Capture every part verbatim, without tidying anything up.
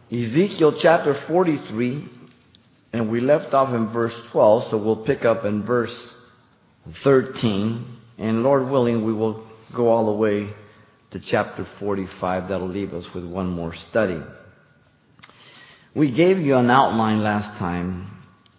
Ezekiel chapter forty-three, and we left off in verse twelve, so we'll pick up in verse thirteen, and Lord willing, we will go all the way to chapter forty-five. That'll leave us with one more study. We gave you an outline last time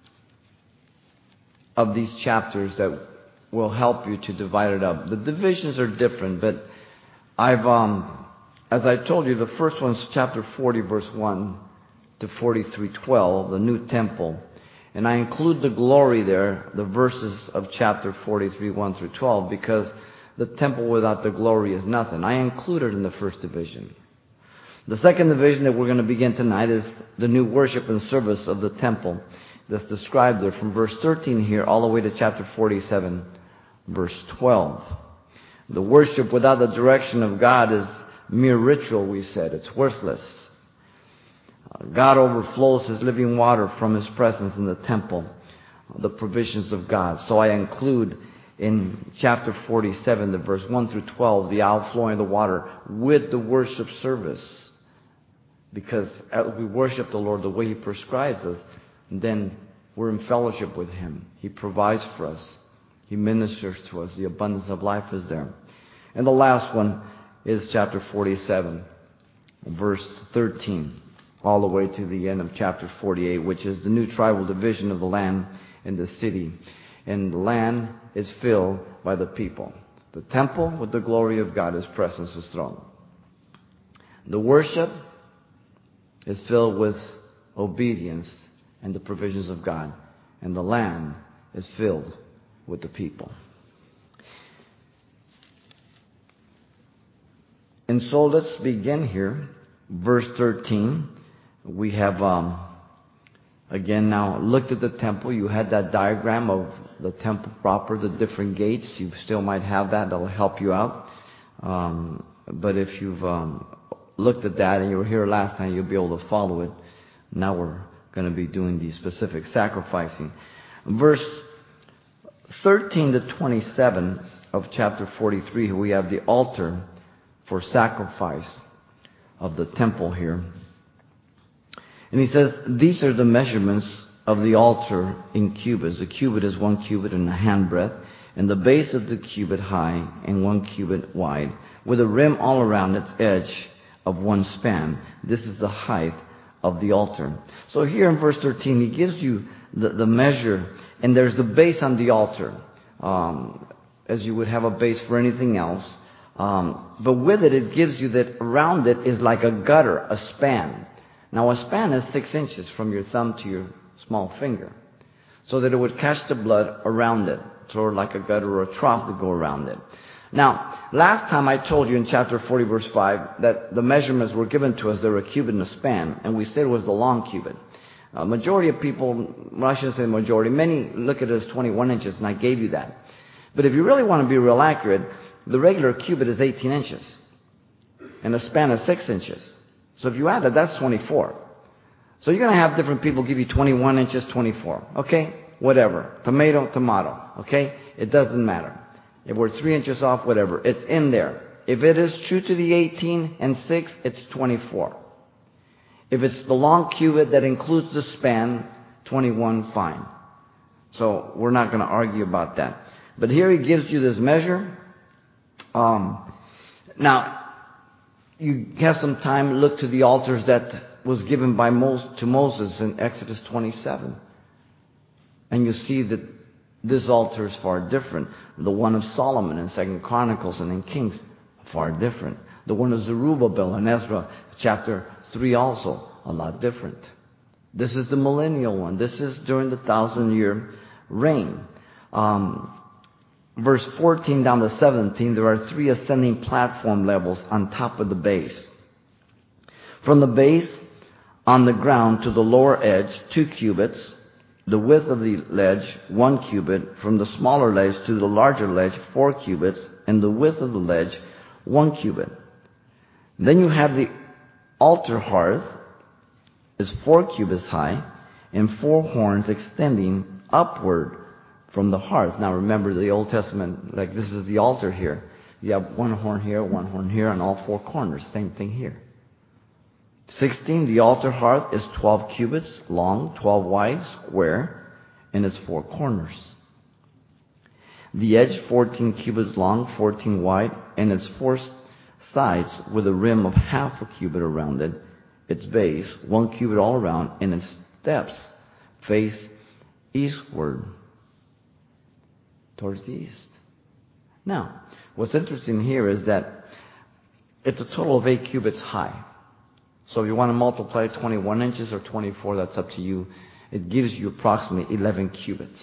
of these chapters that will help you to divide it up. The divisions are different, but I've, um, as I told you, the first one's chapter forty, verse one to forty-three, twelve, the new temple. And I include the glory there, the verses of chapter forty-three, one through twelve, because the temple without the glory is nothing. I include it in the first division. The second division that we're going to begin tonight is the new worship and service of the temple that's described there from verse thirteen here all the way to chapter forty-seven, verse twelve. The worship without the direction of God is mere ritual, we said. It's worthless. God overflows His living water from His presence in the temple, the provisions of God. So I include in chapter forty-seven, the verse one through twelve, the outflowing of the water with the worship service. Because as we worship the Lord the way He prescribes us, then we're in fellowship with Him. He provides for us. He ministers to us. The abundance of life is there. And the last one is chapter forty-seven, verse thirteen, all the way to the end of chapter forty-eight, which is the new tribal division of the land and the city. And the land is filled by the people. The temple with the glory of God, His presence, His throne. The worship is filled with obedience and the provisions of God. And the land is filled with the people. And so let's begin here. Verse thirteen. We have, um, again, now looked at the temple. You had that diagram of the temple proper, the different gates. You still might have that. That'll help you out. Um, but if you've um, looked at that and you were here last time, you'll be able to follow it. Now we're going to be doing the specific sacrificing. Verse thirteen to twenty-seven of chapter forty-three, we have the altar for sacrifice of the temple here. And he says, these are the measurements of the altar in cubits. The cubit is one cubit and a handbreadth, and the base of the cubit high and one cubit wide, with a rim all around its edge of one span. This is the height of the altar. So here in verse thirteen, he gives you the, the measure, and there's the base on the altar, um, as you would have a base for anything else. Um, but with it, it gives you that around it is like a gutter, a span. Now, a span is six inches from your thumb to your small finger, so that it would catch the blood around it, sort of like a gutter or a trough to go around it. Now, last time I told you in chapter forty, verse five, that the measurements were given to us. They were a cubit and a span, and we said it was the long cubit. A majority of people, well, I shouldn't say majority, many look at it as twenty-one inches, and I gave you that. But if you really want to be real accurate, the regular cubit is eighteen inches, and the span is six inches. So if you add that, that's twenty-four. So you're going to have different people give you twenty-one inches, twenty-four. Okay? Whatever. Tomato, tomato. Okay? It doesn't matter. If we're three inches off, whatever. It's in there. If it is true to the eighteen and six, it's twenty-four. If it's the long cubit that includes the span, twenty-one, fine. So we're not going to argue about that. But here he gives you this measure. Um, now, you have some time, look to the altars that was given by Mo- to Moses in Exodus twenty-seven. And you see that this altar is far different. The one of Solomon in Second Chronicles and in Kings, far different. The one of Zerubbabel in Ezra, chapter three, also a lot different. This is the millennial one. This is during the thousand-year reign. Um, verse fourteen down to seventeen, there are three ascending platform levels on top of the base. From the base on the ground to the lower edge, two cubits. The width of the ledge, one cubit. From the smaller ledge to the larger ledge, four cubits. And the width of the ledge, one cubit. Then you have the altar hearth, is four cubits high, and four horns extending upward from the hearth. Now remember the Old Testament, like this is the altar here. You have one horn here, one horn here, and all four corners. Same thing here. sixteen, the altar hearth is twelve cubits long, twelve wide, square, in its four corners. The edge, fourteen cubits long, fourteen wide, and its four sides with a rim of half a cubit around it. Its base, one cubit all around, and its steps face eastward, towards the east. Now, what's interesting here is that it's a total of eight cubits high. So if you want to multiply twenty-one inches or twenty-four, that's up to you. It gives you approximately eleven cubits.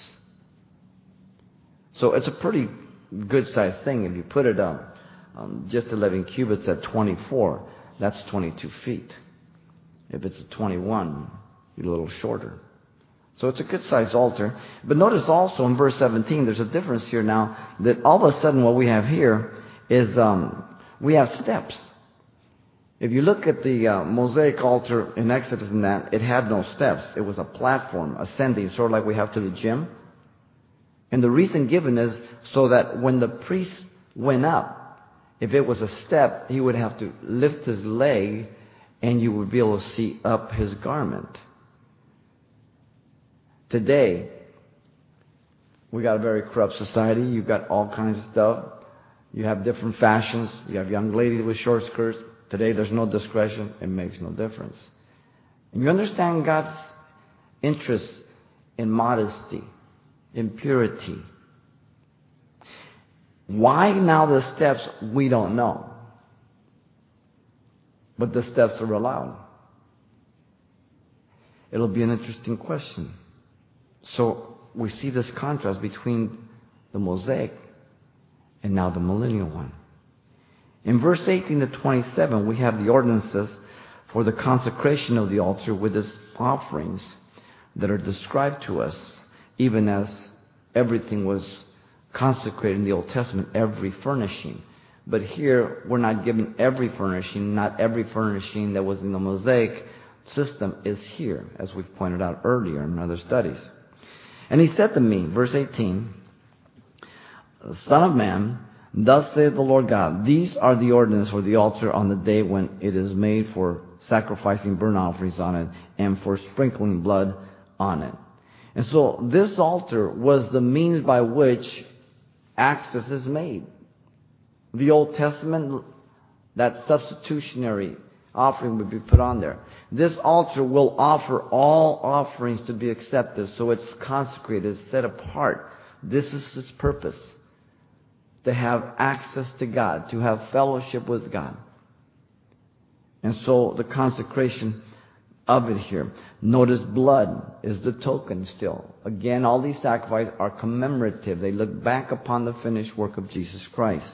So it's a pretty good sized thing. If you put it up, um, just eleven cubits at twenty-four, that's twenty-two feet. If it's a twenty-one, you're a little shorter. So it's a good sized altar. But notice also in verse seventeen, there's a difference here now, that all of a sudden what we have here is um, we have steps. If you look at the uh, Mosaic altar in Exodus and that, it had no steps. It was a platform ascending, sort of like we have to the gym. And the reason given is so that when the priest went up, if it was a step, he would have to lift his leg and you would be able to see up his garment. Today, we got a very corrupt society. You've got all kinds of stuff. You have different fashions. You have young ladies with short skirts. Today, there's no discretion. It makes no difference. And you understand God's interest in modesty, in purity. Why now the steps, we don't know. But the steps are allowed. It'll be an interesting question. So we see this contrast between the Mosaic and now the millennial one. In verse eighteen to twenty-seven, we have the ordinances for the consecration of the altar with its offerings that are described to us, even as everything was consecrated in the Old Testament, every furnishing. But here, we're not given every furnishing. Not every furnishing that was in the Mosaic system is here, as we've pointed out earlier in other studies. And he said to me, verse eighteen, Son of man, thus saith the Lord God, these are the ordinances for the altar on the day when it is made for sacrificing burnt offerings on it and for sprinkling blood on it. And so this altar was the means by which access is made. The Old Testament, that substitutionary offering would be put on there. This altar will offer all offerings to be accepted, so it's consecrated, set apart. This is its purpose, to have access to God, to have fellowship with God. And so the consecration of it here. Notice blood is the token still. Again, all these sacrifices are commemorative. They look back upon the finished work of Jesus Christ.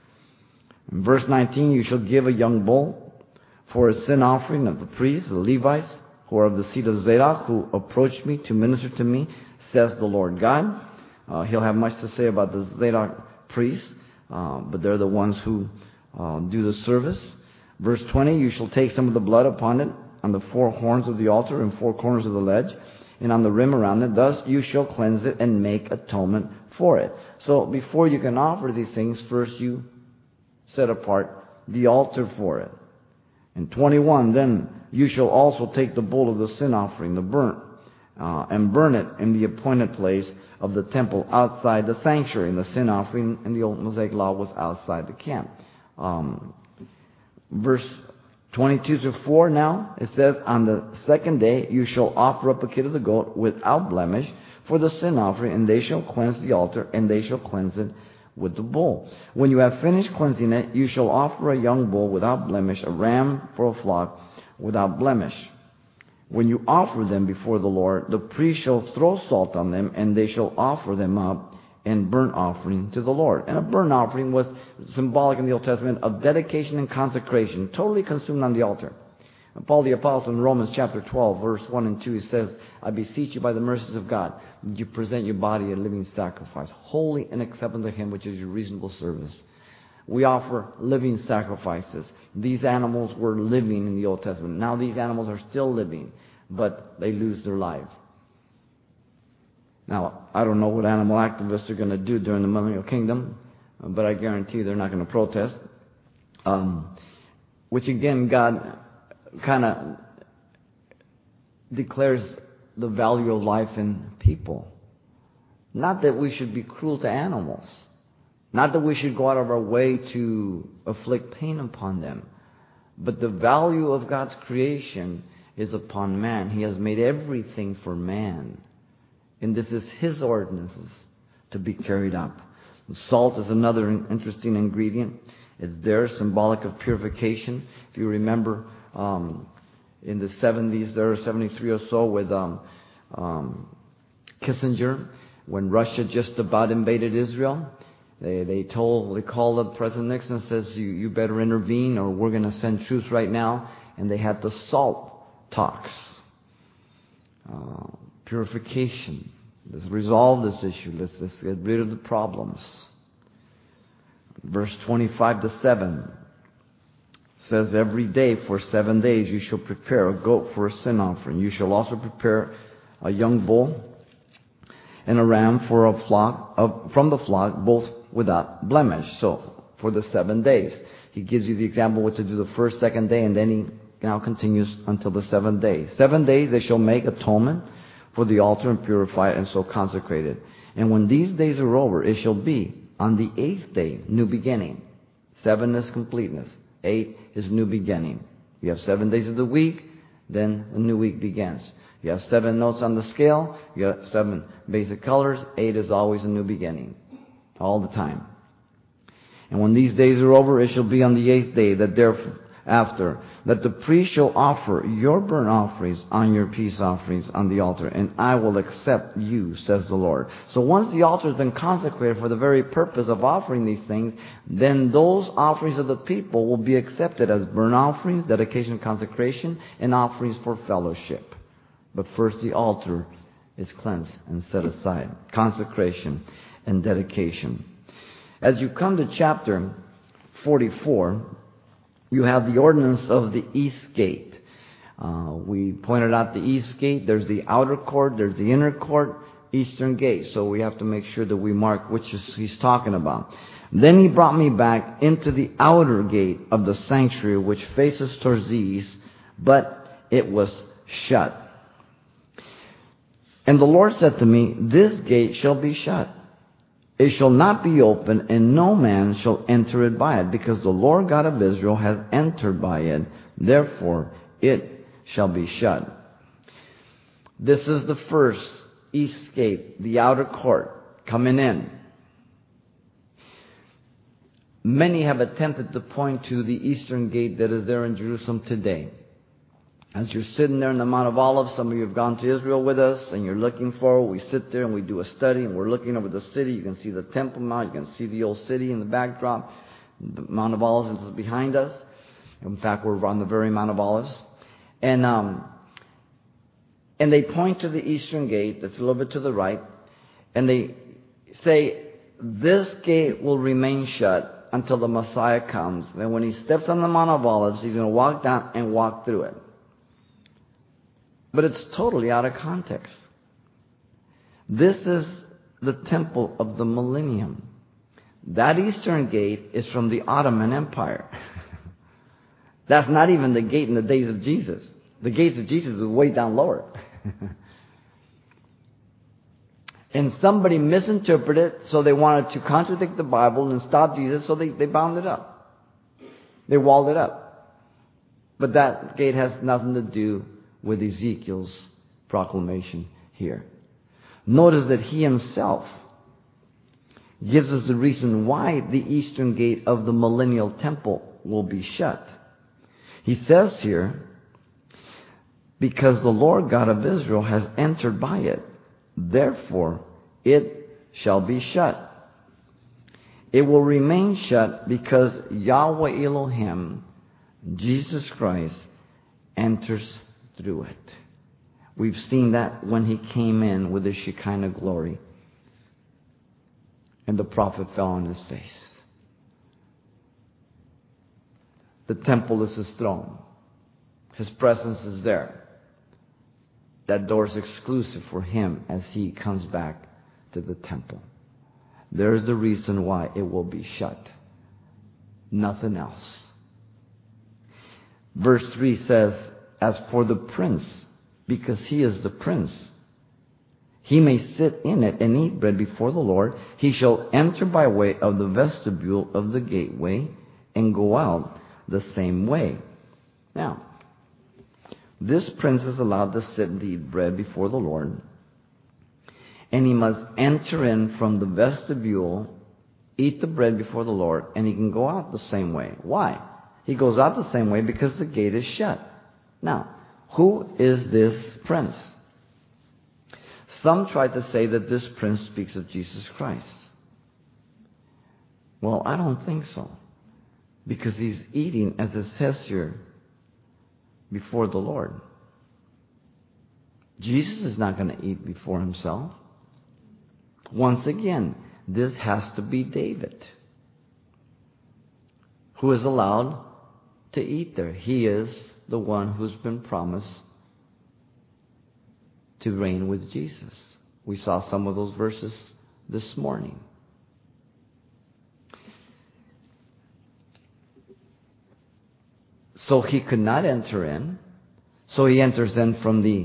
In verse nineteen, you shall give a young bull for a sin offering of the priests, the Levites, who are of the seed of Zadok, who approached me to minister to me, says the Lord God. Uh, he'll have much to say about the Zadok priests, uh, but they're the ones who uh, do the service. Verse twenty, you shall take some of the blood upon it, on the four horns of the altar and four corners of the ledge, and on the rim around it. Thus you shall cleanse it and make atonement for it. So before you can offer these things, first you set apart the altar for it. And twenty-one, then you shall also take the bull of the sin offering, the burnt, uh, and burn it in the appointed place of the temple outside the sanctuary. And the sin offering in the old Mosaic law was outside the camp. Um, verse twenty-two to four now, it says, on the second day you shall offer up a kid of the goat without blemish for the sin offering, and they shall cleanse the altar, and they shall cleanse it with the bull. When you have finished cleansing it, you shall offer a young bull without blemish, a ram for a flock without blemish. When you offer them before the Lord, the priest shall throw salt on them, and they shall offer them up in burnt offering to the Lord. And a burnt offering was symbolic in the Old Testament of dedication and consecration, totally consumed on the altar. And Paul the Apostle in Romans chapter twelve, verse one and two, he says, I beseech you by the mercies of God, that you present your body a living sacrifice, holy and acceptable to Him, which is your reasonable service. We offer living sacrifices. These animals were living in the Old Testament. Now these animals are still living, but they lose their life. Now, I don't know what animal activists are going to do during the millennial kingdom, but I guarantee they're not going to protest. Um, which again, God kind of declares the value of life in people. Not that we should be cruel to animals. Not that we should go out of our way to afflict pain upon them. But the value of God's creation is upon man. He has made everything for man. And this is His ordinances to be carried up. Salt is another interesting ingredient. It's there, symbolic of purification. If you remember, um, in the seventies, there were seventy-three or so with um, um, Kissinger, when Russia just about invaded Israel. They they told they called up President Nixon and says, you, you better intervene or we're going to send troops right now. And they had the SALT talks. Uh, purification. Let's resolve this issue. Let's, let's get rid of the problems. Verse twenty-five to seven says, every day for seven days you shall prepare a goat for a sin offering. You shall also prepare a young bull and a ram for a flock of, from the flock, both without blemish. So, for the seven days. He gives you the example what to do the first, second day, and then he now continues until the seventh day. Seven days they shall make atonement for the altar and purify it and so consecrate it. And when these days are over, it shall be on the eighth day, new beginning. Seven is completeness. Eight is new beginning. You have seven days of the week, then a new week begins. You have seven notes on the scale. You have seven basic colors. Eight is always a new beginning. All the time. And when these days are over, it shall be on the eighth day that thereafter that the priest shall offer your burnt offerings on your peace offerings on the altar, and I will accept you, says the Lord. So once the altar has been consecrated for the very purpose of offering these things, then those offerings of the people will be accepted as burnt offerings, dedication, consecration, and offerings for fellowship. But first the altar is cleansed and set aside. Consecration and dedication. As you come to chapter forty-four, you have the ordinance of the east gate. Uh, we pointed out the east gate. There's the outer court. There's the inner court, eastern gate. So we have to make sure that we mark which is he's talking about. Then he brought me back into the outer gate of the sanctuary, which faces towards the east, but it was shut. And the Lord said to me, this gate shall be shut. It shall not be open, and no man shall enter it by it, because the Lord God of Israel has entered by it. Therefore, it shall be shut. This is the first east gate, the outer court, coming in. Many have attempted to point to the eastern gate that is there in Jerusalem today. As you're sitting there in the Mount of Olives, some of you have gone to Israel with us, and you're looking forward. We sit there and we do a study, and we're looking over the city. You can see the Temple Mount. You can see the old city in the backdrop. The Mount of Olives is behind us. In fact, we're on the very Mount of Olives. And um, and they point to the eastern gate that's a little bit to the right, and they say, this gate will remain shut until the Messiah comes. Then when he steps on the Mount of Olives, he's going to walk down and walk through it. But it's totally out of context. This is the temple of the millennium. That eastern gate is from the Ottoman Empire. That's not even the gate in the days of Jesus. The gates of Jesus was way down lower. And somebody misinterpreted, so they wanted to contradict the Bible and stop Jesus, so they, they bound it up. They walled it up. But that gate has nothing to do with Ezekiel's proclamation here. Notice that he himself gives us the reason why the eastern gate of the millennial temple will be shut. He says here, because the Lord God of Israel has entered by it, therefore it shall be shut. It will remain shut because Yahweh Elohim, Jesus Christ, enters through it. We've seen that when he came in with the Shekinah glory and the prophet fell on his face. The temple is his throne. His presence is there. That door is exclusive for him as he comes back to the temple. There's the reason why it will be shut. Nothing else. Verse three says, as for the prince, because he is the prince, he may sit in it and eat bread before the Lord. He shall enter by way of the vestibule of the gateway and go out the same way. Now, this prince is allowed to sit and eat bread before the Lord, and he must enter in from the vestibule, eat the bread before the Lord, and he can go out the same way. Why? He goes out the same way because the gate is shut. Now, who is this prince? Some try to say that this prince speaks of Jesus Christ. Well, I don't think so. Because he's eating, as it says here, before the Lord. Jesus is not going to eat before himself. Once again, this has to be David, who is allowed to eat there. He is the one who's been promised to reign with Jesus. We saw some of those verses this morning. So he could not enter in. So he enters in from the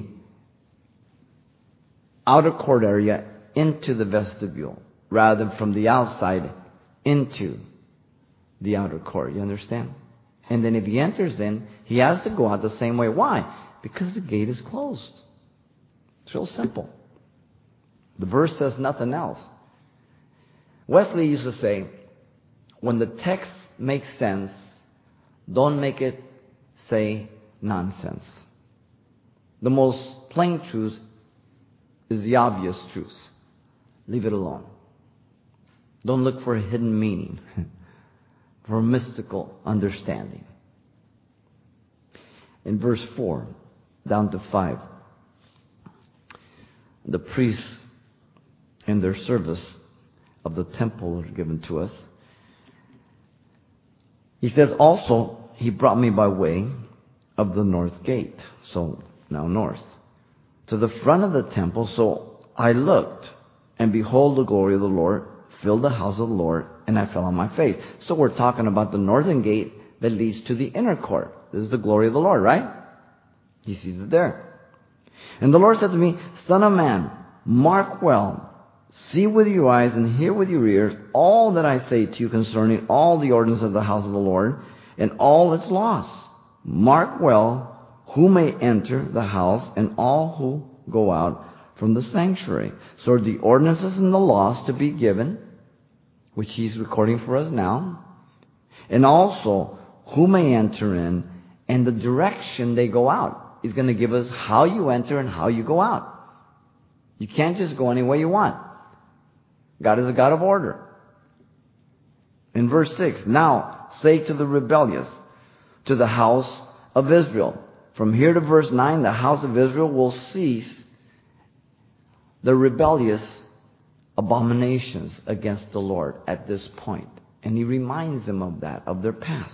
outer court area into the vestibule, rather than from the outside into the outer court. You understand? And then if he enters in, he has to go out the same way. Why? Because the gate is closed. It's real simple. The verse says nothing else. Wesley used to say, when the text makes sense, don't make it say nonsense. The most plain truth is the obvious truth. Leave it alone. Don't look for a hidden meaning, for a mystical understanding. In verse four, down to five, the priests in their service of the temple are given to us. He says, also, he brought me by way of the north gate, so now north, to the front of the temple. So I looked, and behold, the glory of the Lord filled the house of the Lord, and I fell on my face. So we're talking about the northern gate that leads to the inner court. This is the glory of the Lord, right? He sees it there. And the Lord said to me, Son of man, mark well, see with your eyes and hear with your ears all that I say to you concerning all the ordinances of the house of the Lord and all its laws. Mark well who may enter the house and all who go out from the sanctuary. So are the ordinances and the laws to be given, which he's recording for us now, and also who may enter in and the direction they go out. He's going to give us how you enter and how you go out. You can't just go any way you want. God is a God of order. In verse six, now say to the rebellious, to the house of Israel. From here to verse nine, the house of Israel will cease the rebellious abominations against the Lord at this point. And he reminds them of that, of their past.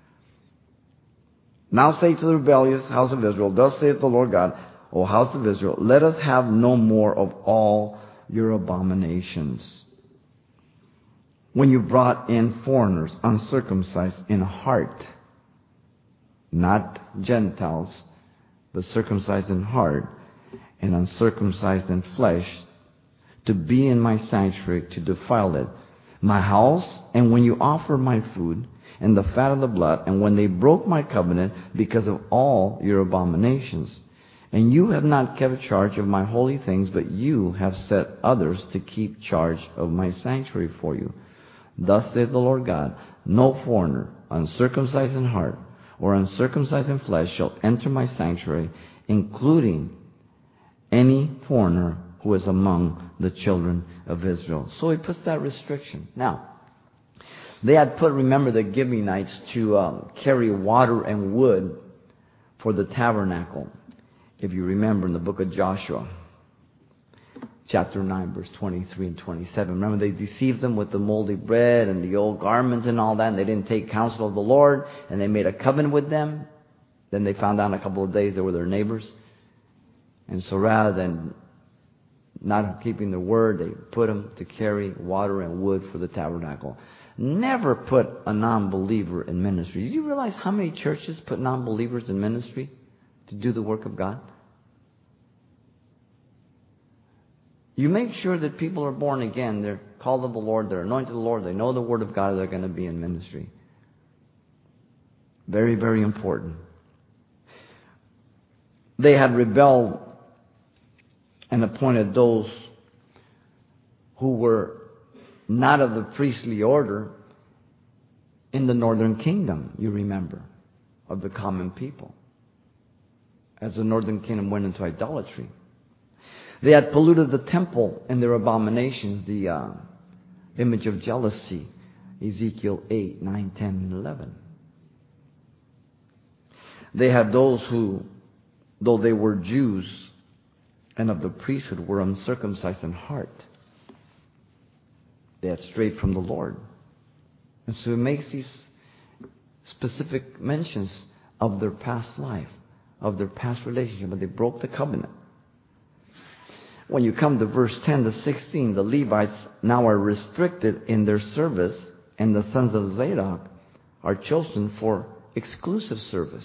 Now say to the rebellious house of Israel, thus saith the Lord God, O house of Israel, let us have no more of all your abominations. When you brought in foreigners, uncircumcised in heart, not Gentiles, but circumcised in heart, and uncircumcised in flesh, to be in my sanctuary, to defile it, my house, and when you offer my food, and the fat of the blood, and when they broke my covenant because of all your abominations. And you have not kept charge of my holy things, but you have set others to keep charge of my sanctuary for you. Thus saith the Lord God, no foreigner, uncircumcised in heart, or uncircumcised in flesh, shall enter my sanctuary, including any foreigner who is among the children of Israel. So he puts that restriction. Now, they had put, remember, the Gibeonites to um, carry water and wood for the tabernacle. If you remember in the book of Joshua, chapter nine, verse twenty-three and twenty-seven. Remember, they deceived them with the moldy bread and the old garments and all that, and they didn't take counsel of the Lord, and they made a covenant with them. Then they found out in a couple of days they were their neighbors. And so rather than not keeping their word, they put them to carry water and wood for the tabernacle. never put a non-believer in ministry. Do you realize how many churches put non-believers in ministry to do the work of God? You make sure that people are born again, they're called of the Lord, they're anointed of the Lord, they know the Word of God, they're going to be in ministry. Very, very important. They had rebelled and appointed those who were not of the priestly order in the northern kingdom, you remember, of the common people, as the northern kingdom went into idolatry. They had polluted the temple in their abominations, the uh, image of jealousy, Ezekiel eight, nine, ten, and eleven. They had those who, though they were Jews and of the priesthood, were uncircumcised in heart. They had strayed from the Lord. And so it makes these specific mentions of their past life, of their past relationship, but they broke the covenant. When you come to verse ten to sixteen, the Levites now are restricted in their service, and the sons of Zadok are chosen for exclusive service.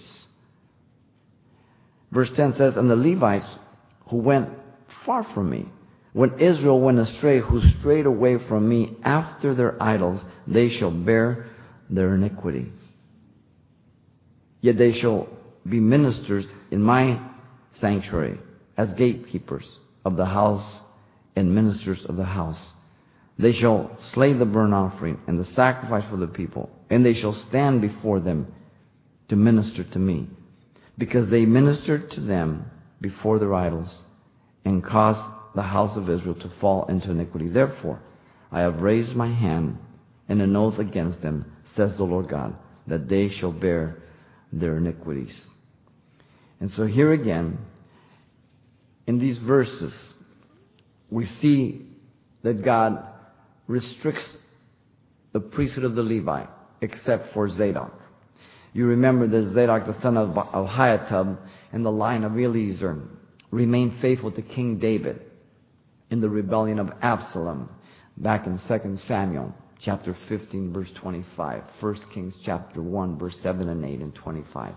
Verse ten says, and the Levites who went far from me, when Israel went astray, who strayed away from me after their idols, they shall bear their iniquity. Yet they shall be ministers in my sanctuary as gatekeepers of the house and ministers of the house. They shall slay the burnt offering and the sacrifice for the people, and they shall stand before them to minister to me, because they ministered to them before their idols and caused the house of Israel to fall into iniquity. Therefore, I have raised my hand in an oath against them, says the Lord God, that they shall bear their iniquities. And so here again, in these verses, we see that God restricts the priesthood of the Levite, except for Zadok. You remember that Zadok, the son of Ahitub, and the line of Eliezer, remained faithful to King David in the rebellion of Absalom, back in Second Samuel chapter fifteen, verse twenty-five. First Kings chapter one, verse seven and eight and twenty-five.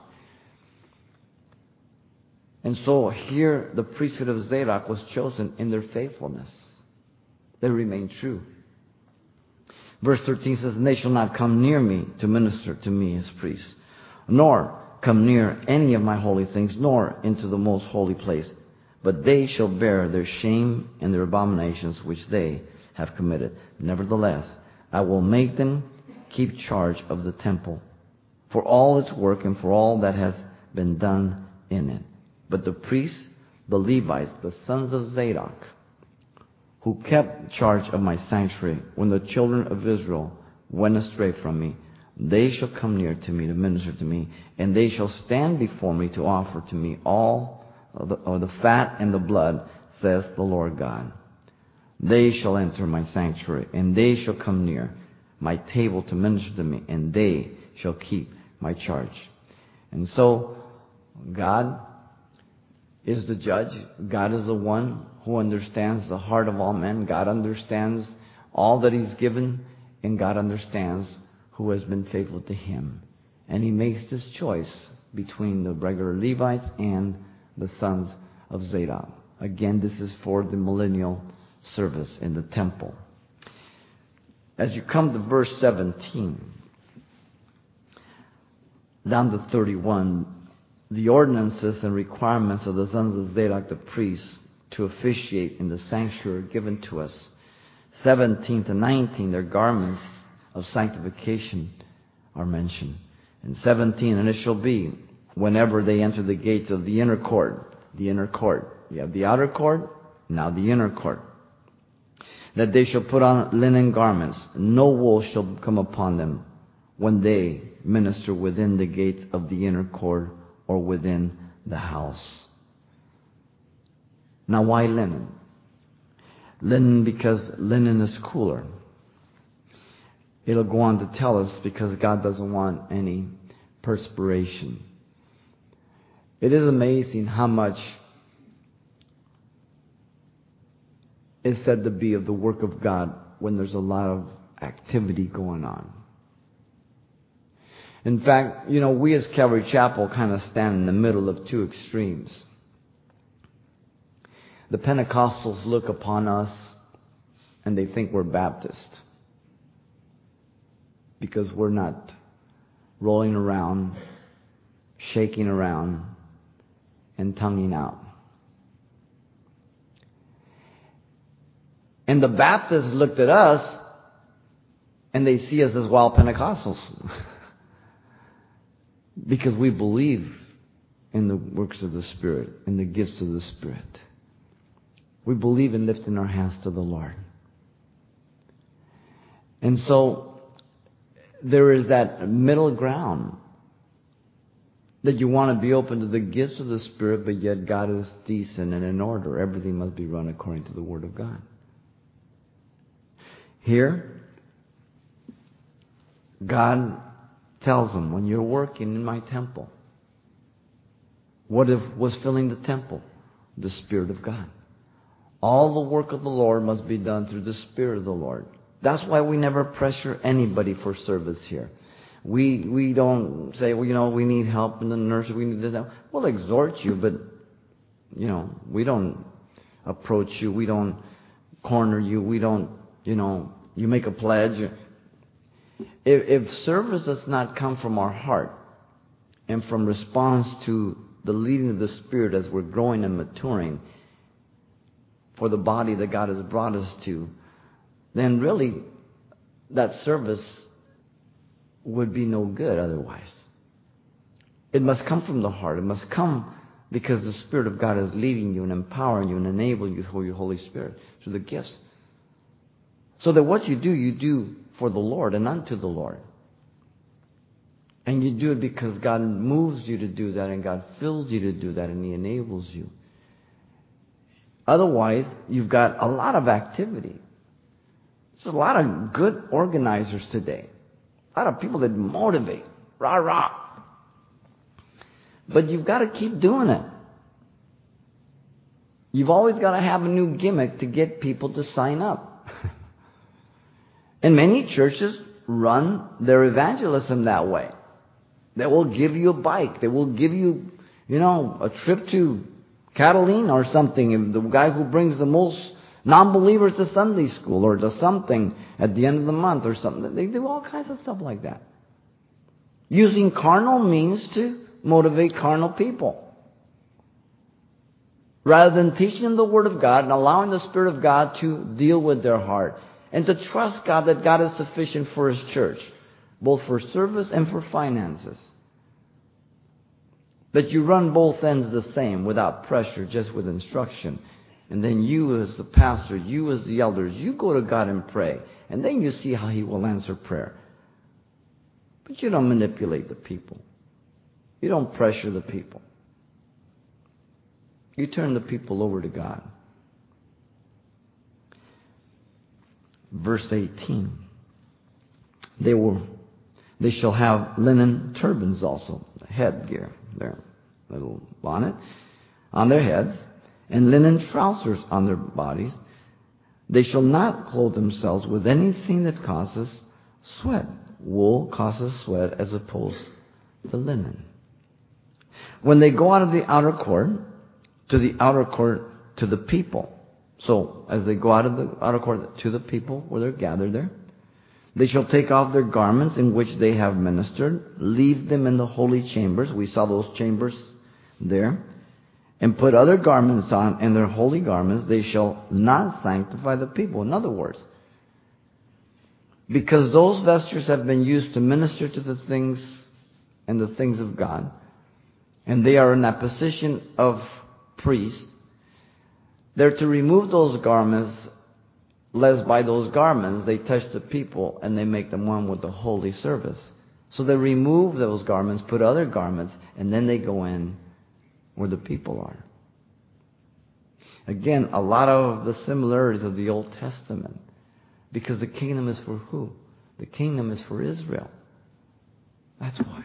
And so here the priesthood of Zadok was chosen in their faithfulness. They remained true. Verse thirteen says, and they shall not come near me to minister to me as priests, nor come near any of my holy things, nor into the most holy place. But they shall bear their shame and their abominations which they have committed. Nevertheless, I will make them keep charge of the temple for all its work and for all that has been done in it. But the priests, the Levites, the sons of Zadok, who kept charge of my sanctuary when the children of Israel went astray from me, they shall come near to me to minister to me, and they shall stand before me to offer to me all of the, of the fat and the blood, says the Lord God. They shall enter my sanctuary, and they shall come near my table to minister to me, and they shall keep my charge. And so, God is the judge. God is the one who understands the heart of all men. God understands all that He's given, and God understands who has been faithful to Him. And He makes this choice between the regular Levites and the sons of Zadok. Again, this is for the millennial service in the temple. As you come to verse seventeen, down to thirty-one, the ordinances and requirements of the sons of Zadok the priests to officiate in the sanctuary are given to us. seventeen to nineteen, their garments of sanctification are mentioned. And seventeen, and it shall be, whenever they enter the gates of the inner court, the inner court. You have the outer court, now the inner court. That they shall put on linen garments, no wool shall come upon them when they minister within the gates of the inner court or within the house. Now why linen? Linen because linen is cooler. It'll go on to tell us because God doesn't want any perspiration. It is amazing how much is said to be of the work of God when there's a lot of activity going on. In fact, you know, we as Calvary Chapel kind of stand in the middle of two extremes. The Pentecostals look upon us and they think we're Baptist because we're not rolling around, shaking around, and tonguing out. And the Baptists looked at us and they see us as wild Pentecostals because we believe in the works of the Spirit, in the gifts of the Spirit. We believe in lifting our hands to the Lord. And so there is that middle ground that you want to be open to the gifts of the Spirit, but yet God is decent and in order. Everything must be run according to the Word of God. Here, God tells them, when you're working in my temple, what if was filling the temple? The Spirit of God. All the work of the Lord must be done through the Spirit of the Lord. That's why we never pressure anybody for service here. We we don't say, well, you know, we need help in the nursery, we need this. We'll exhort you, but, you know, we don't approach you. We don't corner you. We don't, you know, you make a pledge. If, if service does not come from our heart and from response to the leading of the Spirit as we're growing and maturing for the body that God has brought us to, then really that service would be no good otherwise. It must come from the heart. It must come because the Spirit of God is leading you and empowering you and enabling you through your Holy Spirit, through the gifts. So that what you do, you do for the Lord and unto the Lord. And you do it because God moves you to do that and God fills you to do that and He enables you. Otherwise, you've got a lot of activity. There's a lot of good organizers today. A lot of people that motivate. Rah, rah. But you've got to keep doing it. You've always got to have a new gimmick to get people to sign up. And many churches run their evangelism that way. They will give you a bike. They will give you, you know, a trip to Catalina or something. And the guy who brings the most non-believers to Sunday school or to something at the end of the month or something. They do all kinds of stuff like that. Using carnal means to motivate carnal people. Rather than teaching them the Word of God and allowing the Spirit of God to deal with their heart. And to trust God that God is sufficient for His church. Both for service and for finances. That you run both ends the same without pressure, just with instruction. And then you as the pastor, you as the elders, you go to God and pray. And then you see how He will answer prayer. But you don't manipulate the people. You don't pressure the people. You turn the people over to God. Verse eighteen. They will, they shall have linen turbans also, headgear, their little bonnet on their heads, and linen trousers on their bodies. They shall not clothe themselves with anything that causes sweat. Wool causes sweat as opposed to linen. When they go out of the outer court, to the outer court to the people. So, as they go out of the outer court to the people where they're gathered there, they shall take off their garments in which they have ministered, leave them in the holy chambers. We saw those chambers there. And put other garments on, and their holy garments. They shall not sanctify the people. In other words, because those vestures have been used to minister to the things and the things of God, and they are in that position of priest, they're to remove those garments, lest by those garments they touch the people and they make them one with the holy service. So they remove those garments, put other garments, and then they go in where the people are. Again, a lot of the similarities of the Old Testament. Because the kingdom is for who? The kingdom is for Israel. That's why.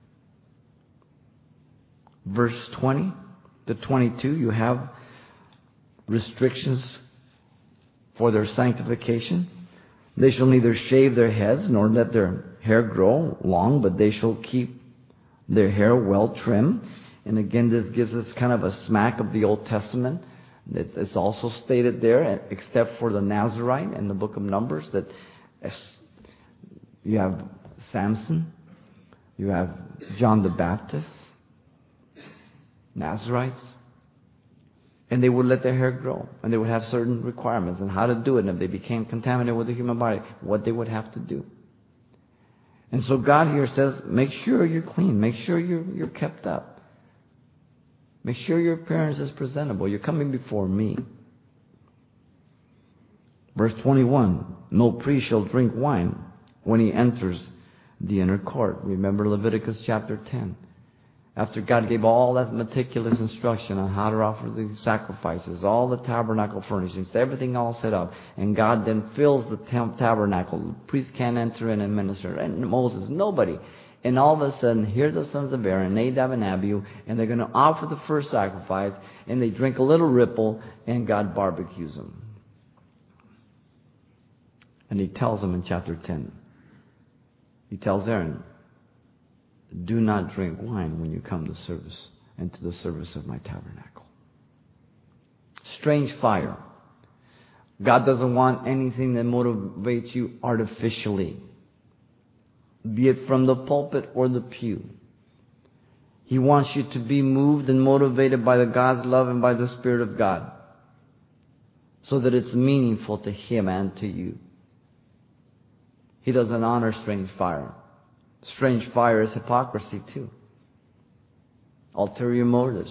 Verse twenty to twenty-two, you have restrictions for their sanctification. They shall neither shave their heads nor let their hair grow long, but they shall keep their hair well trimmed. And again, this gives us kind of a smack of the Old Testament. It's also stated there, except for the Nazarite in the book of Numbers, that you have Samson, you have John the Baptist, Nazarites, and they would let their hair grow, and they would have certain requirements on how to do it, and if they became contaminated with the human body, what they would have to do. And so God here says, make sure you're clean, make sure you're, you're kept up. Make sure your appearance is presentable. You're coming before me. Verse twenty-one, no priest shall drink wine when he enters the inner court. Remember Leviticus chapter ten. After God gave all that meticulous instruction on how to offer these sacrifices, all the tabernacle furnishings, everything all set up, and God then fills the tabernacle. The priest can't enter in and minister. And Moses, nobody. And all of a sudden, here are the sons of Aaron, Nadab and Abihu, and they're going to offer the first sacrifice, and they drink a little ripple, and God barbecues them. And he tells them in chapter ten, he tells Aaron, do not drink wine when you come to service, into the service of my tabernacle. Strange fire. God doesn't want anything that motivates you artificially, be it from the pulpit or the pew. He wants you to be moved and motivated by the God's love and by the Spirit of God, so that it's meaningful to Him and to you. He doesn't honor strange fire. Strange fire is hypocrisy too. Ulterior motives.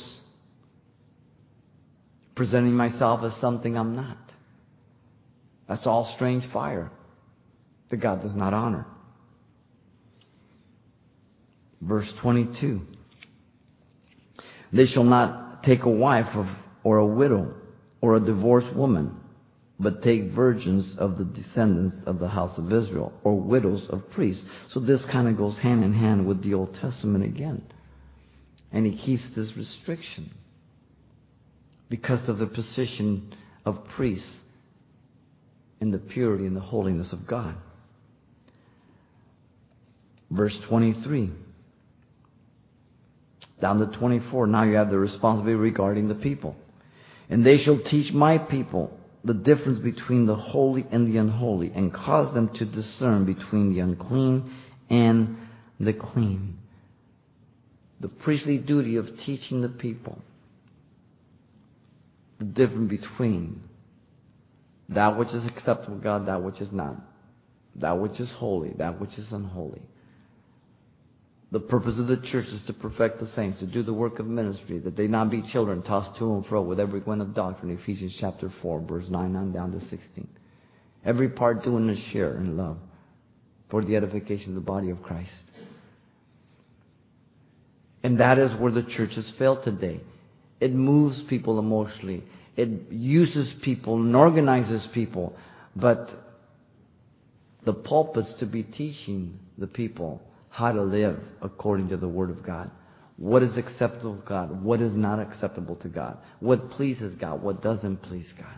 Presenting myself as something I'm not. That's all strange fire that God does not honor. Verse twenty-two. They shall not take a wife of, or a widow, or a divorced woman, but take virgins of the descendants of the house of Israel, or widows of priests. So this kind of goes hand in hand with the Old Testament again. And he keeps this restriction because of the position of priests in the purity and the holiness of God. Verse twenty-three. Down to twenty-four. Now you have the responsibility regarding the people. And they shall teach my people the difference between the holy and the unholy, and cause them to discern between the unclean and the clean. The priestly duty of teaching the people the difference between that which is acceptable to God, that which is not, that which is holy, that which is unholy. The purpose of the church is to perfect the saints, to do the work of ministry, that they not be children tossed to and fro with every wind of doctrine. Ephesians chapter four, verse nine on down to sixteen. Every part doing a share in love for the edification of the body of Christ. And that is where the church has failed today. It moves people emotionally. It uses people and organizes people. But the pulpit's to be teaching the people how to live according to the Word of God. What is acceptable to God? What is not acceptable to God? What pleases God? What doesn't please God?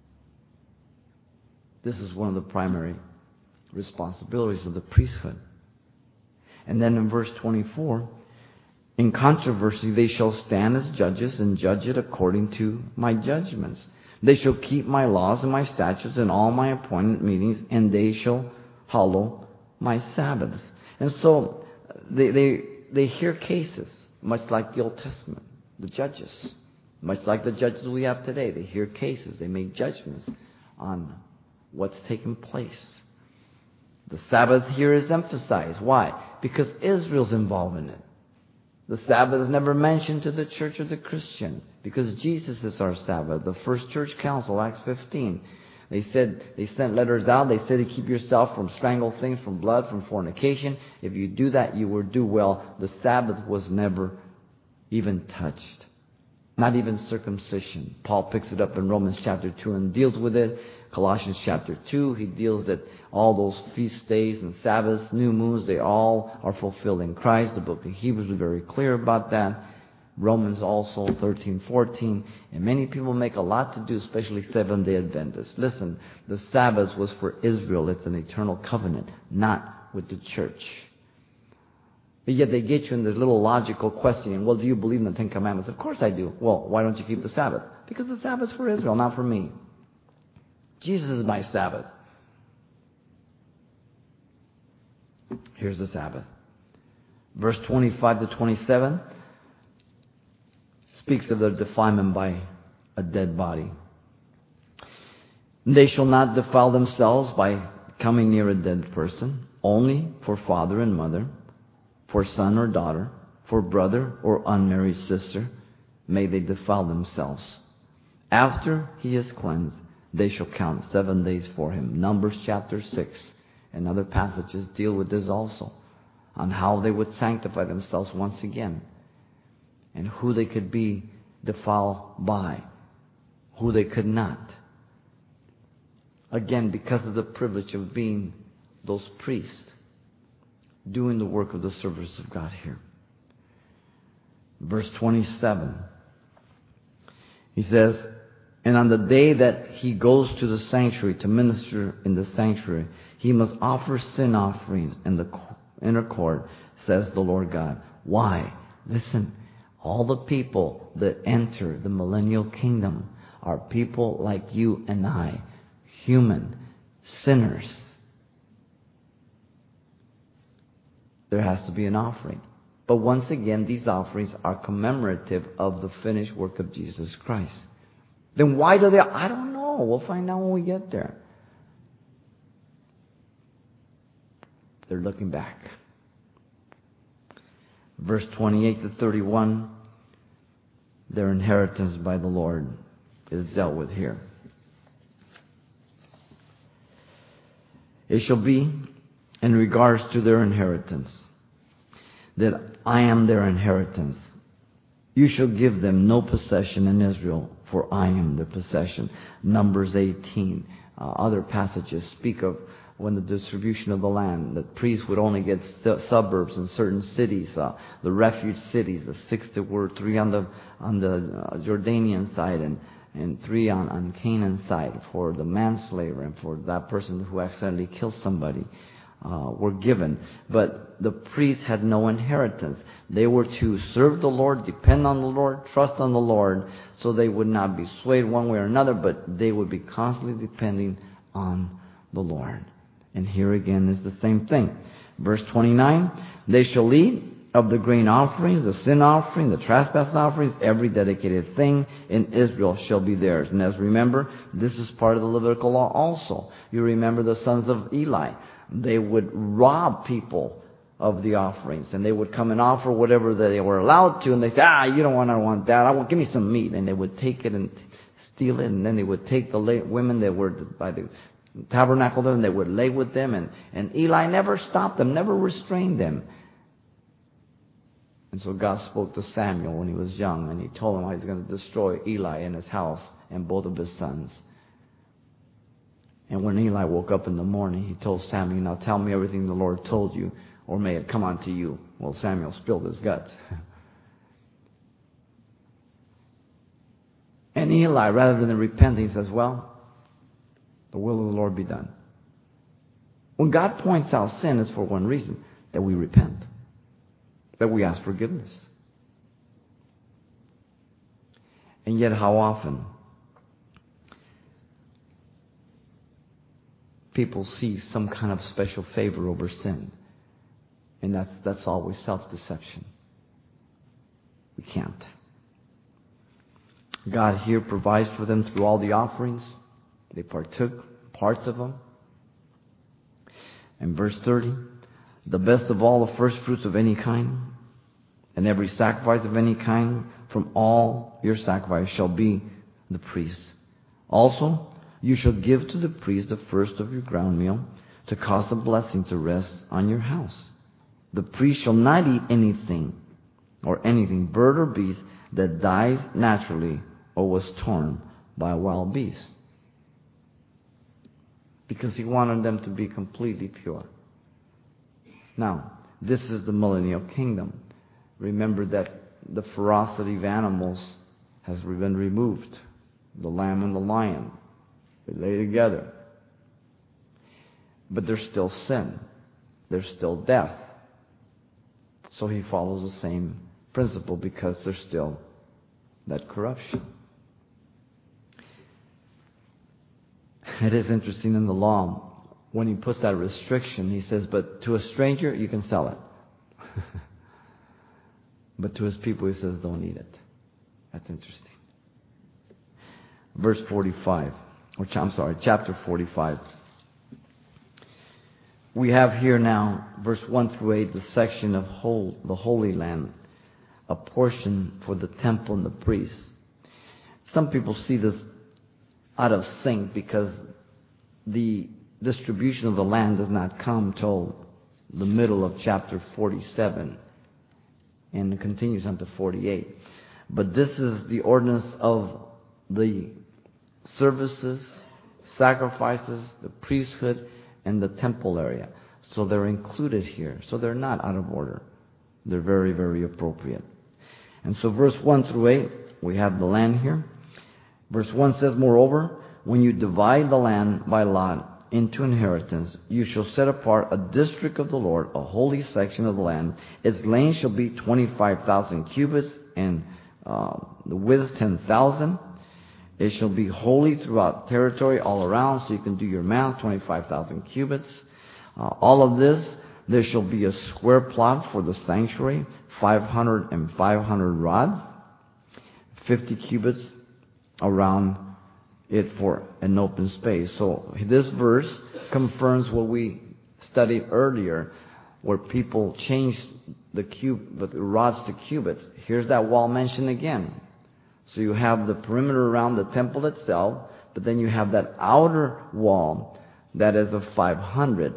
This is one of the primary responsibilities of the priesthood. And then in verse twenty-four, in controversy they shall stand as judges and judge it according to my judgments. They shall keep my laws and my statutes and all my appointed meetings, and they shall hallow my Sabbaths. And so they, they, they hear cases, much like the Old Testament, the judges. Much like the judges we have today. They hear cases, they make judgments on what's taken place. The Sabbath here is emphasized. Why? Because Israel's involved in it. The Sabbath is never mentioned to the church or the Christian, because Jesus is our Sabbath. The first church council, Acts fifteen. They said, they sent letters out. They said to keep yourself from strangled things, from blood, from fornication. If you do that, you will do well. The Sabbath was never even touched. Not even circumcision. Paul picks it up in Romans chapter two and deals with it. Colossians chapter two, he deals that all those feast days and Sabbaths, new moons, they all are fulfilled in Christ. The book of Hebrews is very clear about that. Romans also thirteen fourteen. And many people make a lot to do, especially Seventh-day Adventists. Listen, the Sabbath was for Israel. It's an eternal covenant, not with the church. But yet they get you in this little logical questioning. Well, do you believe in the Ten Commandments? Of course I do. Well, why don't you keep the Sabbath? Because the Sabbath's for Israel, not for me. Jesus is my Sabbath. Here's the Sabbath. Verse twenty-five to twenty-seven speaks of the defilement by a dead body. They shall not defile themselves by coming near a dead person, only for father and mother, for son or daughter, for brother or unmarried sister, may they defile themselves. After he is cleansed, they shall count seven days for him. Numbers chapter six and other passages deal with this also, on how they would sanctify themselves once again, and who they could be defiled by, who they could not. Again, because of the privilege of being those priests, doing the work of the service of God here. Verse twenty-seven. He says, and on the day that he goes to the sanctuary to minister in the sanctuary, he must offer sin offerings in the inner court, says the Lord God. Why? Listen, all the people that enter the millennial kingdom are people like you and I, human, sinners. There has to be an offering. But once again, these offerings are commemorative of the finished work of Jesus Christ. Then why do they? I don't know. We'll find out when we get there. They're looking back. Verse twenty-eight to thirty-one, their inheritance by the Lord is dealt with here. It shall be in regards to their inheritance, that I am their inheritance. You shall give them no possession in Israel, for I am their possession. Numbers eighteen. Uh, other passages speak of when the distribution of the land, the priests would only get st- suburbs in certain cities, uh, the refuge cities, the six that were three on the on the uh, Jordanian side and and three on, on Canaan side for the manslayer and for that person who accidentally killed somebody. Uh, were given. But the priests had no inheritance. They were to serve the Lord, depend on the Lord, trust on the Lord, so they would not be swayed one way or another, but they would be constantly depending on the Lord. And here again is the same thing. Verse twenty-nine, they shall eat of the grain offerings, the sin offering, the trespass offerings, every dedicated thing in Israel shall be theirs. And as remember, this is part of the Levitical law also. You remember the sons of Eli. They would rob people of the offerings, and they would come and offer whatever they were allowed to, and they say, ah, you don't want, I don't want that, I want, give me some meat. And they would take it and steal it, and then they would take the lay, women that were by the tabernacle there, and they would lay with them, and, and Eli never stopped them, never restrained them. And so God spoke to Samuel when he was young, and he told him how he's going to destroy Eli and his house and both of his sons. And when Eli woke up in the morning, he told Samuel, now tell me everything the Lord told you, or may it come unto you. Well, Samuel spilled his guts. And Eli, rather than repenting, says, well, the will of the Lord be done. When God points out sin, it's for one reason, that we repent, that we ask forgiveness. And yet how often people see some kind of special favor over sin. And that's that's always self-deception. We can't. God here provides for them through all the offerings. They partook parts of them. And verse thirty, the best of all the first fruits of any kind, and every sacrifice of any kind from all your sacrifice shall be the priest. Also, you shall give to the priest the first of your ground meal, to cause a blessing to rest on your house. The priest shall not eat anything, or anything, bird or beast, that dies naturally or was torn by a wild beast. Because he wanted them to be completely pure. Now, this is the millennial kingdom. Remember that the ferocity of animals has been removed. The lamb and the lion, they lay together. But there's still sin. There's still death. So he follows the same principle because there's still that corruption. It is interesting in the law, when he puts that restriction, he says, but to a stranger you can sell it. But to his people he says, don't eat it. That's interesting. Verse forty-five, or I'm sorry, chapter forty-five. We have here now, verse one through eight, the section of whole, the Holy Land, a portion for the temple and the priests. Some people see this out of sync because the distribution of the land does not come till the middle of chapter forty-seven and it continues unto forty-eight. But this is the ordinance of the services, sacrifices, the priesthood, and the temple area. So they're included here. So they're not out of order. They're very, very appropriate. And so verse one through eight, we have the land here. Verse one says, moreover, when you divide the land by lot into inheritance, you shall set apart a district of the Lord, a holy section of the land. Its length shall be twenty-five thousand cubits, and uh, the width ten thousand. It shall be holy throughout territory all around, so you can do your math, twenty-five thousand cubits. Uh, all of this, there shall be a square plot for the sanctuary, five hundred and five hundred rods, fifty cubits around it for an open space. So this verse confirms what we studied earlier, where people changed the cube, the rods to cubits. Here's that wall mentioned again. So you have the perimeter around the temple itself, but then you have that outer wall that is of five hundred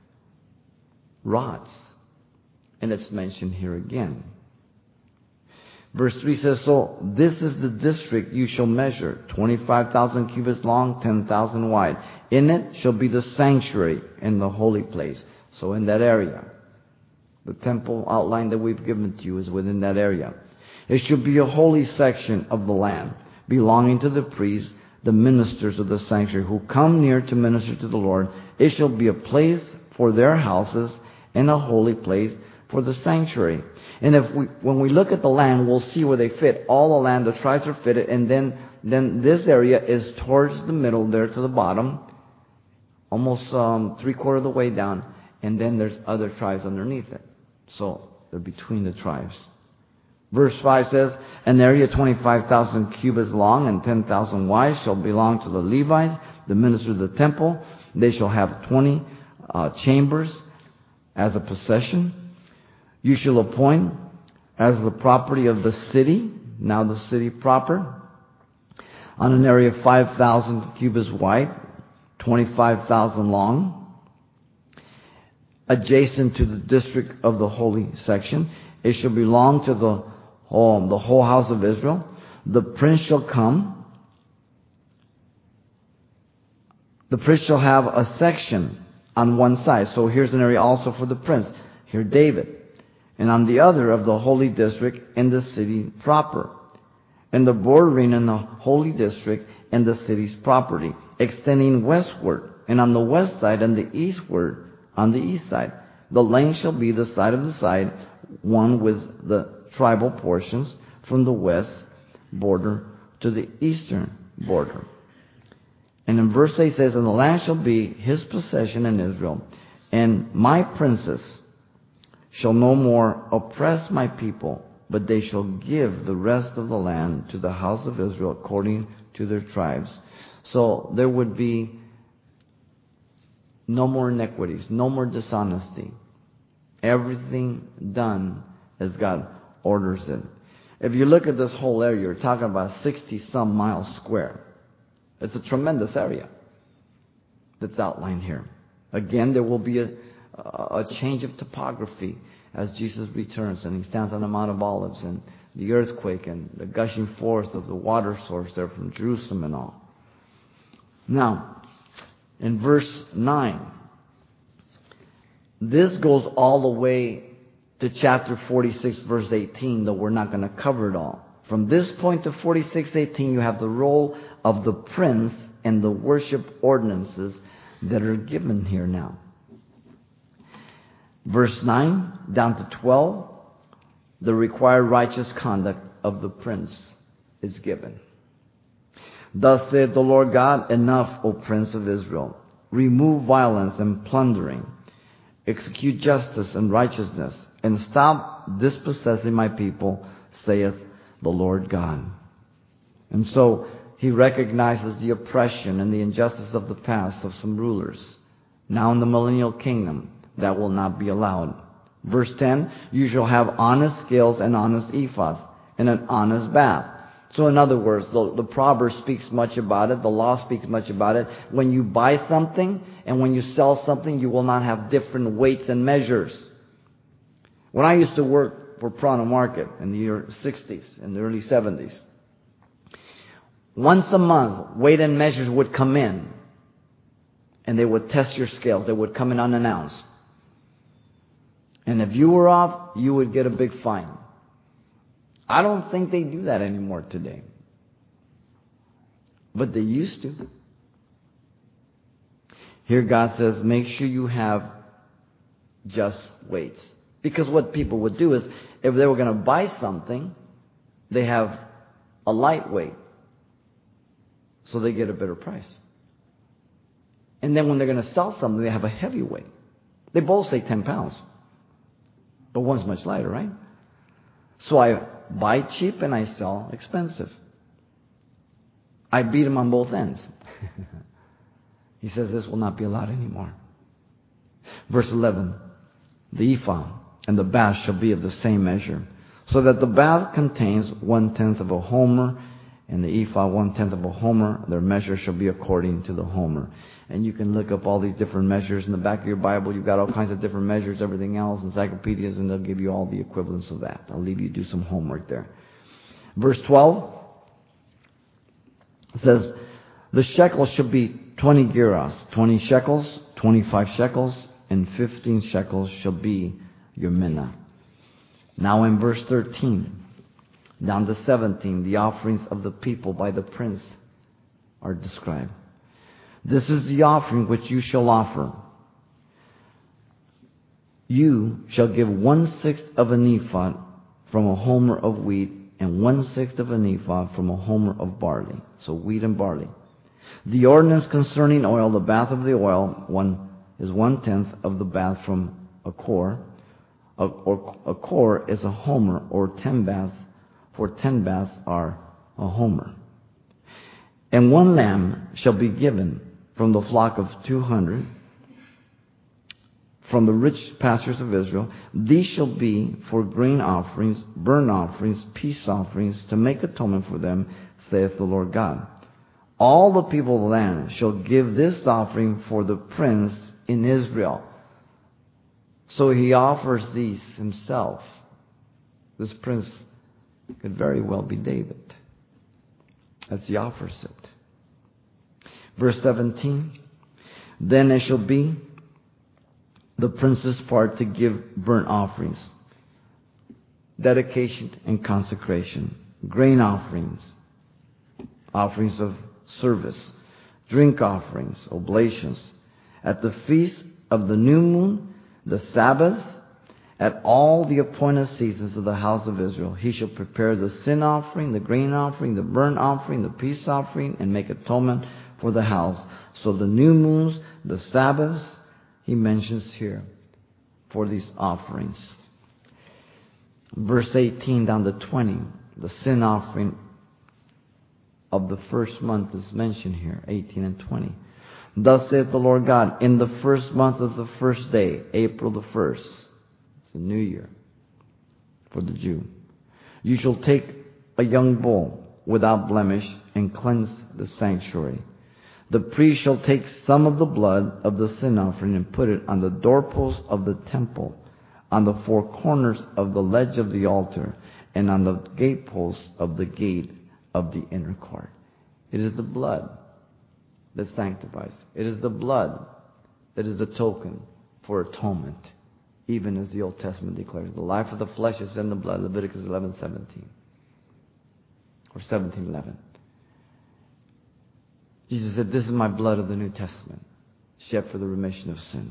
rods. And it's mentioned here again. Verse three says, so this is the district you shall measure, twenty-five thousand cubits long, ten thousand wide. In it shall be the sanctuary and the holy place. So in that area, the temple outline that we've given to you is within that area. It shall be a holy section of the land, belonging to the priests, the ministers of the sanctuary, who come near to minister to the Lord. It shall be a place for their houses and a holy place for the sanctuary. And if we, when we look at the land, we'll see where they fit. All the land, the tribes are fitted, and then, then this area is towards the middle there to the bottom, almost um, three quarter of the way down, and then there's other tribes underneath it. So they're between the tribes. Verse five says, an area twenty-five thousand cubits long and ten thousand wide shall belong to the Levites, the ministers of the temple. They shall have twenty uh, chambers as a possession. You shall appoint as the property of the city, now the city proper, on an area of five thousand cubits wide, twenty-five thousand long, adjacent to the district of the holy section. It shall belong to the whole, the whole house of Israel. The prince shall come. The prince shall have a section on one side. So here's an area also for the prince. Here David. And on the other of the holy district in the city proper. And the bordering in the holy district and the city's property, extending westward. And on the west side and the eastward on the east side. The length shall be the side of the side, one with the tribal portions from the west border to the eastern border. And in verse eight says, and the land shall be his possession in Israel, and my princes shall no more oppress my people, but they shall give the rest of the land to the house of Israel according to their tribes. So there would be no more iniquities, no more dishonesty. Everything done as God orders it. If you look at this whole area, you're talking about sixty some miles square. It's a tremendous area that's outlined here. Again, there will be a, a change of topography as Jesus returns and he stands on the Mount of Olives, and the earthquake and the gushing forth of the water source there from Jerusalem and all. Now, in verse nine, this goes all the way to chapter forty-six, verse eighteen, though we're not going to cover it all. From this point to forty-six eighteen, you have the role of the prince and the worship ordinances that are given here now. Verse nine down to twelve, the required righteous conduct of the prince is given. Thus saith the Lord God, enough, O Prince of Israel. Remove violence and plundering. Execute justice and righteousness. And stop dispossessing my people, saith the Lord God. And so he recognizes the oppression and the injustice of the past of some rulers. Now in the millennial kingdom, that will not be allowed. Verse ten, you shall have honest scales and honest ephods and an honest bath. So in other words, the, the proverb speaks much about it. The law speaks much about it. When you buy something and when you sell something, you will not have different weights and measures. When I used to work for Prana Market in the year sixties, in the early seventies, once a month, weight and measures would come in and they would test your scales. They would come in unannounced. And if you were off, you would get a big fine. I don't think they do that anymore today. But they used to. Here God says, make sure you have just weights. Because what people would do is, if they were going to buy something, they have a lightweight. So they get a better price. And then when they're going to sell something, they have a heavyweight. They both say ten pounds. But one's much lighter, right? So I buy cheap and I sell expensive. I beat him on both ends. He says this will not be allowed anymore. Verse eleven, the ephah and the bath shall be of the same measure, so that the bath contains one-tenth of a homer, and the ephah one-tenth of a homer. Their measure shall be according to the homer. And you can look up all these different measures. In the back of your Bible, you've got all kinds of different measures, everything else, encyclopedias, and they'll give you all the equivalents of that. I'll leave you to do some homework there. Verse twelve says, the shekel should be twenty gerahs, twenty shekels, twenty-five shekels, and fifteen shekels shall be your minna. Now in verse thirteen, down to seventeen, the offerings of the people by the prince are described. This is the offering which you shall offer. You shall give one-sixth of an ephod from a homer of wheat, and one-sixth of an ephod from a homer of barley. So wheat and barley. The ordinance concerning oil, the bath of the oil, one is one-tenth of the bath from a core. A, or, a core is a homer, or ten baths, for ten baths are a homer. And one lamb shall be given from the flock of two hundred, from the rich pastures of Israel. These shall be for grain offerings, burnt offerings, peace offerings, to make atonement for them, saith the Lord God. All the people of the land shall give this offering for the prince in Israel. So he offers these himself. This prince could very well be David, as he offers it. Verse seventeen, then it shall be the prince's part to give burnt offerings, dedication and consecration, grain offerings, offerings of service, drink offerings, oblations, at the feast of the new moon, the Sabbath, at all the appointed seasons of the house of Israel. He shall prepare the sin offering, the grain offering, the burnt offering, the peace offering, and make atonement for the house. So the new moons, the Sabbaths, he mentions here for these offerings. Verse eighteen down to twenty, the sin offering of the first month is mentioned here, eighteen and twenty. Thus saith the Lord God, in the first month of the first day, April the first, it's the new year for the Jew, you shall take a young bull without blemish and cleanse the sanctuary. The priest shall take some of the blood of the sin offering and put it on the doorpost of the temple, on the four corners of the ledge of the altar, and on the gatepost of the gate of the inner court. It is the blood that sanctifies. It is the blood that is the token for atonement. even as the Old Testament declares. The life of the flesh is in the blood, Leviticus eleven seventeen. Or seventeen eleven. Jesus said, this is my blood of the New Testament, shed for the remission of sins.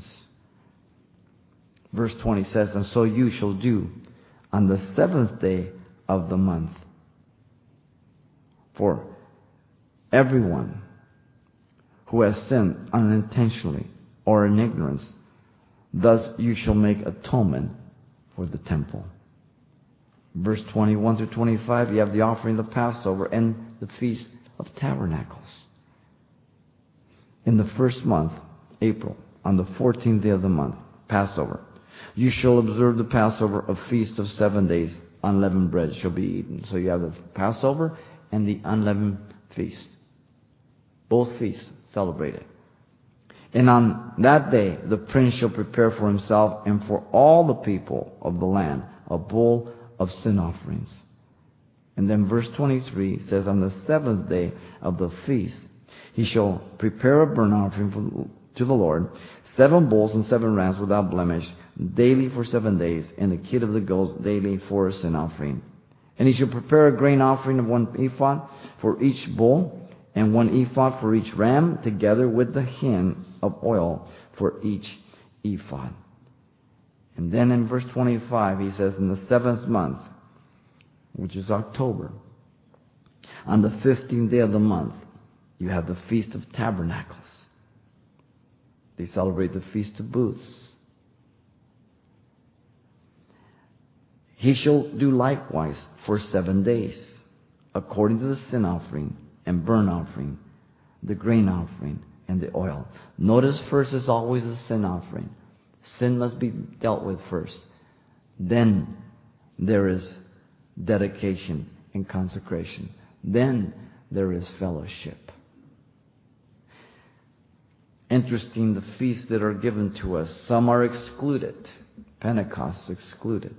Verse twenty says, and so you shall do on the seventh day of the month. For everyone who has sinned unintentionally or in ignorance, thus you shall make atonement for the temple. Verse twenty-one through twenty-five, you have the offering of the Passover and the Feast of Tabernacles. In the first month, April, on the fourteenth day of the month, Passover, you shall observe the Passover, a feast of seven days. Unleavened bread shall be eaten. So you have the Passover and the unleavened feast. Both feasts celebrated. And on that day, the prince shall prepare for himself and for all the people of the land a bull of sin offerings. And then verse twenty-three says, on the seventh day of the feast, he shall prepare a burnt offering for, to the Lord, seven bulls and seven rams without blemish, daily for seven days, and the kid of the goats daily for a sin offering. And he shall prepare a grain offering of one ephah for each bull, and one ephah for each ram, together with the hin of oil for each ephod. And then in verse twenty-five, he says, in the seventh month, which is October, on the fifteenth day of the month, you have the Feast of Tabernacles. They celebrate the Feast of Booths. He shall do likewise for seven days, according to the sin offering and burnt offering, the grain offering, and the oil. Notice first is always a sin offering. Sin must be dealt with first. Then there is dedication and consecration. Then there is fellowship. Interesting, the feasts that are given to us, some are excluded. Pentecost excluded.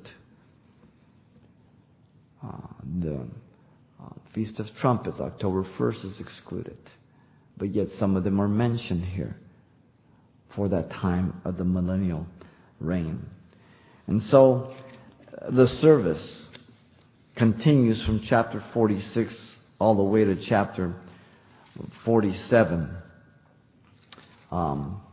Uh, the uh, Feast of Trumpets, October first, is excluded. But yet some of them are mentioned here for that time of the millennial reign. And so the service continues from chapter forty-six all the way to chapter forty-seven. Um,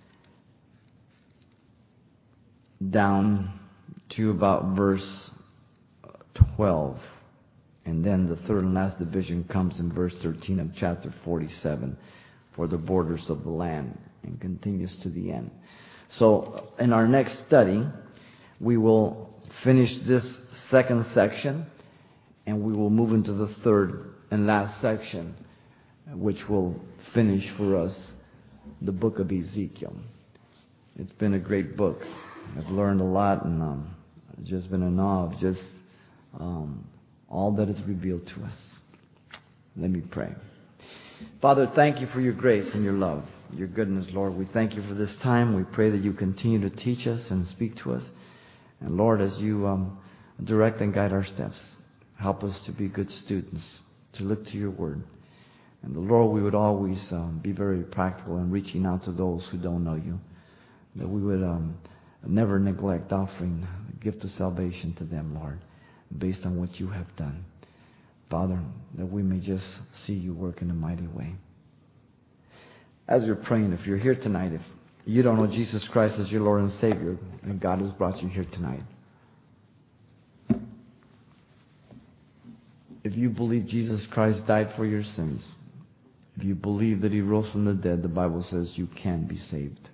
down to about verse twelve. And then the third and last division comes in verse thirteen of chapter forty-seven for the borders of the land, and continues to the end. So in our next study, we will finish this second section, and we will move into the third and last section, which will finish for us the book of Ezekiel. It's been a great book. I've learned a lot, and um, I've just been in awe of just um, all that is revealed to us. Let me pray. Father, thank you for your grace and your love, your goodness, Lord. We thank you for this time. We pray that you continue to teach us and speak to us. And Lord, as you um, direct and guide our steps, help us to be good students, to look to your word. And the Lord, we would always um, be very practical in reaching out to those who don't know you. That we would um, never neglect offering the gift of salvation to them, Lord, based on what you have done. Father, that we may just see you work in a mighty way. As you're praying, if you're here tonight, if you don't know Jesus Christ as your Lord and Savior, and God has brought you here tonight, if you believe Jesus Christ died for your sins, if you believe that He rose from the dead, the Bible says you can be saved.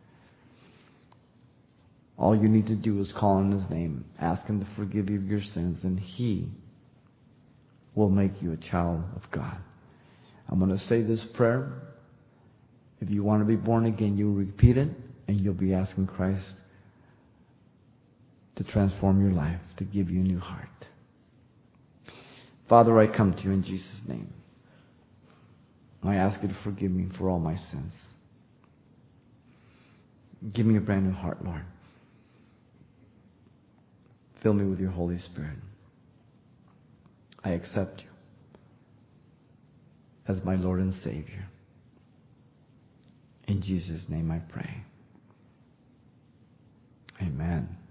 All you need to do is call on His name, ask Him to forgive you of your sins, and He will make you a child of God. I'm going to say this prayer. If you want to be born again, you'll repeat it, and you'll be asking Christ to transform your life, to give you a new heart. Father, I come to you in Jesus' name. I ask you to forgive me for all my sins. Give me a brand new heart, Lord. Fill me with your Holy Spirit. I accept you as my Lord and Savior. In Jesus' name I pray. Amen.